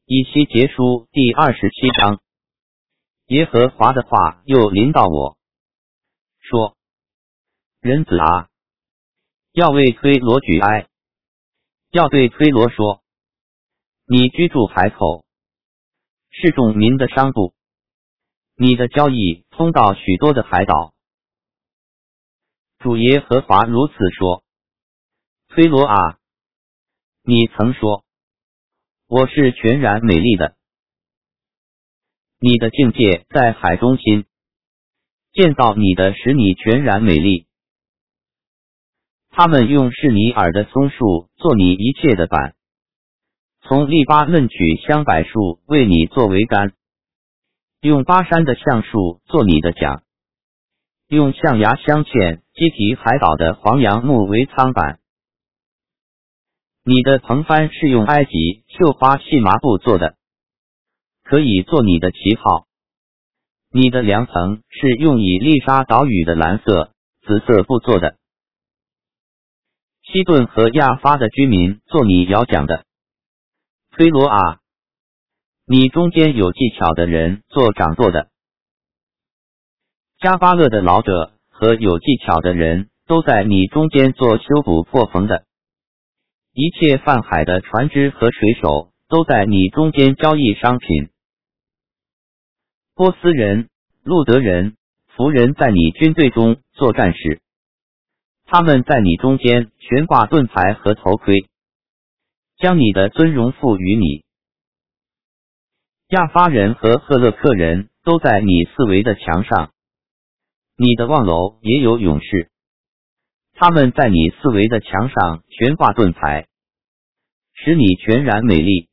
以西结书第27章。耶和华的话又临到我，说：人子啊，要为推罗举哀，要对推罗说：你居住海口，是众民的商埠，你的交易通到许多的海岛。主耶和华如此说：推罗啊，你曾说我是全然美丽的，你的境界在海中心，建造你的使你全然美丽。他们用示尼尔的松树做你一切的板，从利巴嫩取香柏树为你作为杆，用巴山的橡树做你的桨，用象牙镶嵌基提海岛的黄杨木为舱板。你的篷帆是用埃及绣花细麻布做的，可以做你的旗号。你的凉棚是用以丽莎岛屿的蓝色、紫色布做的。西顿和亚发的居民做你摇桨的。推罗啊，你中间有技巧的人做掌舵的。加巴勒的老者和有技巧的人都在你中间做修补破缝的。一切泛海的船只和水手都在你中间交易商品。波斯人、路德人、弗人在你军队中做战士，他们在你中间悬挂盾牌和头盔，将你的尊荣赋予你。亚发人和赫勒克人都在你四围的墙上，你的望楼也有勇士，他们在你四围的墙上悬挂盾牌，使你全然美丽。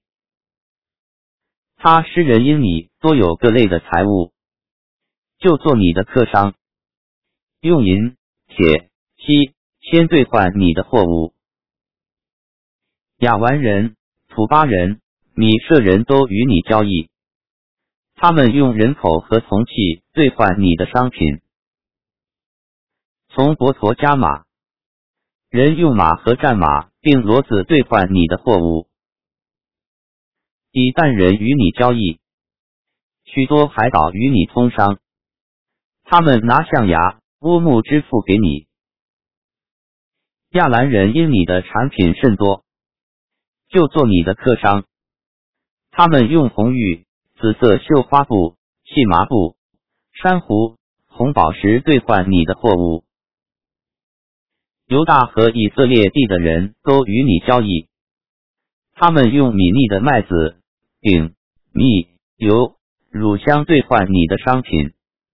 他施人因你多有各类的财物，就做你的客商，用银、铁、锡、铅兑换你的货物。亚完人、土巴人、米舍人都与你交易，他们用人口和铜器兑换你的商品。从伯陀加马，人用马和战马并骡子兑换你的货物。以旦人与你交易，许多海岛与你通商，他们拿象牙、乌木支付给你。亚兰人因你的产品甚多，就做你的客商，他们用红玉、紫色绣花布、细麻布、珊瑚、红宝石兑换你的货物。犹大和以色列地的人都与你交易，他们用米粒的麦子、饼、蜜、油、乳香兑换你的商品。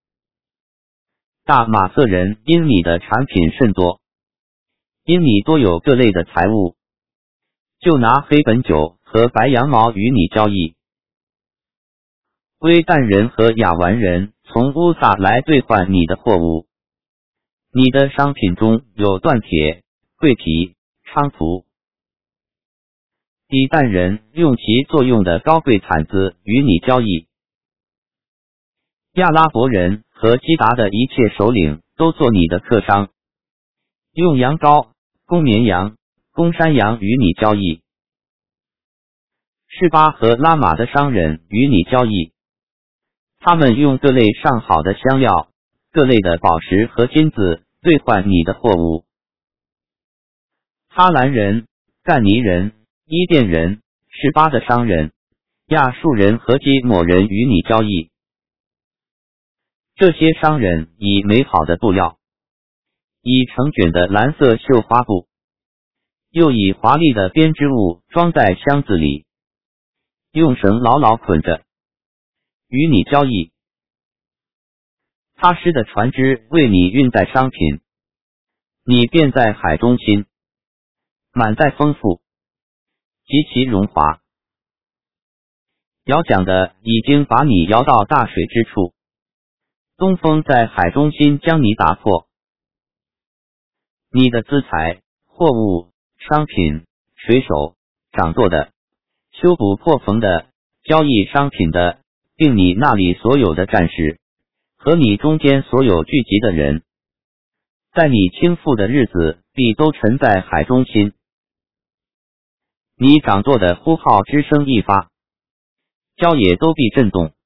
大马色人因你的产品甚多，因你多有各类的财物，就拿黑本酒和白羊毛与你交易。微旦人和亚完人从乌撒来兑换你的货物。你的商品中有锻铁、桂皮、菖蒲。以旦人用其作用的高贵毯子与你交易。亚拉伯人和基达的一切首领都做你的客商，用羊羔、公绵羊、公山羊与你交易。示巴和拉玛的商人与你交易，他们用各类上好的香料、各类的宝石和金子兑换你的货物。哈兰人、干尼人、伊甸人、示巴的商人、亚述人和基抹人与你交易。这些商人以美好的布料，以成卷的蓝色绣花布，又以华丽的编织物装在箱子里，用绳牢牢捆着，与你交易。他施的船只为你运载商品，你便在海中心，满载丰富，极其荣华。摇桨的已经把你摇到大水之处，东风在海中心将你打破。你的资财、货物、商品、水手、掌舵的、修补破缝的、交易商品的，并你那里所有的战士，和你中间所有聚集的人，在你倾覆的日子必都沉在海中心。你掌舵的呼号之声一发， 郊野都必震动。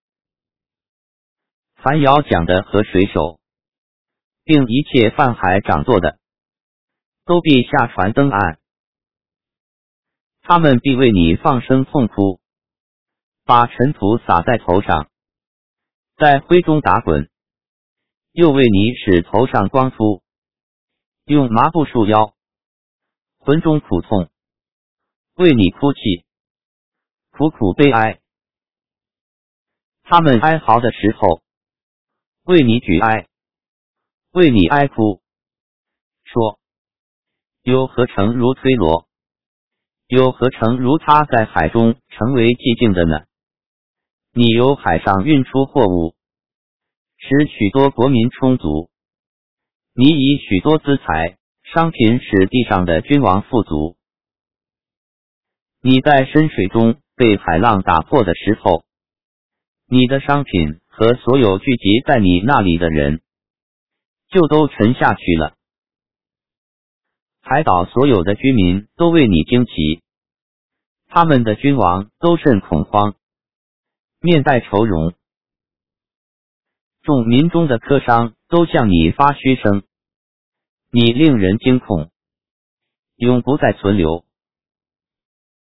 凡摇桨的和水手，并一切泛海掌舵的，都必下船登岸。他们必为你放声痛哭，把尘土撒在头上，在灰中打滚，又为你使头上光秃，用麻布束腰，魂中苦痛，为你哭泣，苦苦悲哀。他们哀嚎的时候，为你举哀，为你哀哭，说：有何城如推罗？有何城如他在海中成为寂静的呢？你由海上运出货物，使许多国民充足。你以许多资财商品使地上的君王富足。你在深水中被海浪打破的时候，你的商品和所有聚集在你那里的人，就都沉下去了。海岛所有的居民都为你惊奇，他们的君王都甚恐慌，面带愁容。众民中的客商都向你发嘘声，你令人惊恐，永不再存留。